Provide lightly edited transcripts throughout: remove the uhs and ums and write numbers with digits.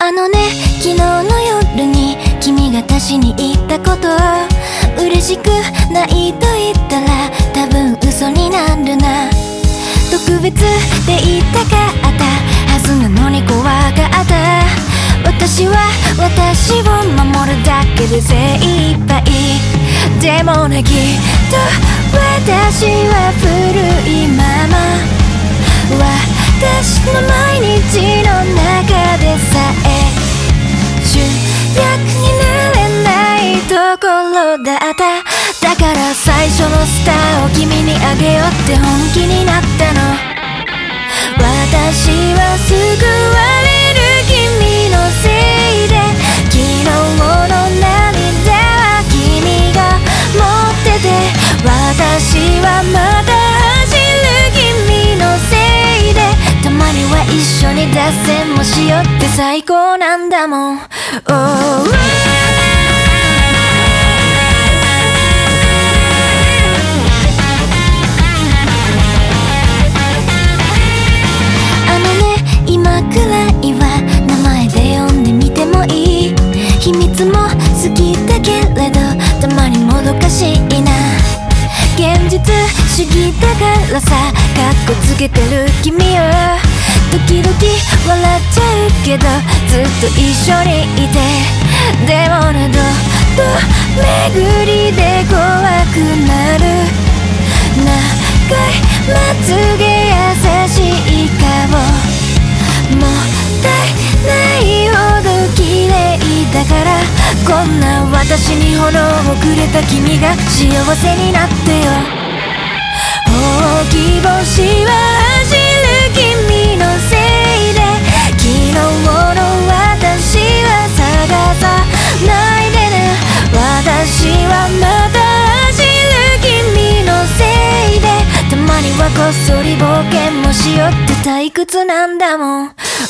あのね、昨日の夜に君が足しに言ったこと、嬉しくないと言ったら多分嘘になるな。特別で言いたかったはずなのに怖がった。私は私を守るだけで精一杯。でもね、きっと私は古いまま、私の毎日の中でさえ主役になれないところだった。だから最初のスターを君にあげようって本気になったの。私は救われる君のせいで、昨日の涙は君が持ってて、私はまた走る君のせいで、たまには一緒に脱線もしようって最高なんだもん。今くらいは名前で呼んでみてもいい。秘密も好きだけれどたまにもどかしいな。現実主義だからさ、カッコつけてる君よ。時々笑っちゃうけどずっと一緒にいて、でもね、ど巡りで怖くなる。長いまつげ優しい顔、もったいないほど綺麗だから、こんな私に炎をくれた君が幸せになってよ。ほうき星は走る君のせいで、昨日の私は探さないでね。私はまた走る君のせいで、たまにはこっそり冒険もしようって退屈なんだもん。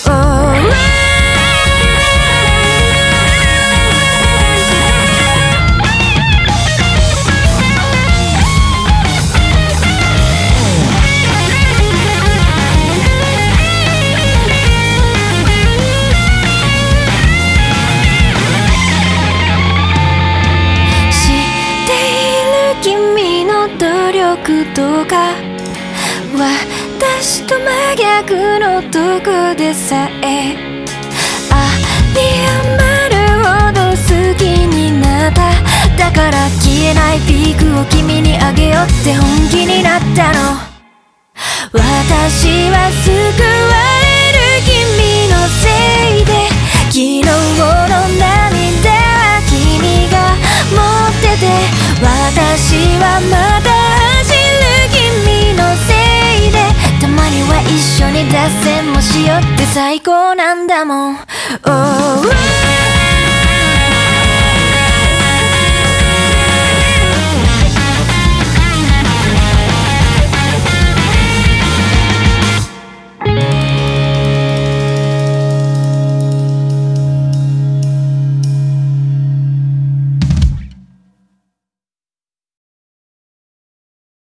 とか私と真逆のとこでさえ有り余るほど好きになった。だから消えないピークを君にあげようって本気になったの。私は救われる君のせいで、昨日の涙は君が持ってて、私はまた君のせいで、たまには一緒に脱線もしようって最高なんだもん。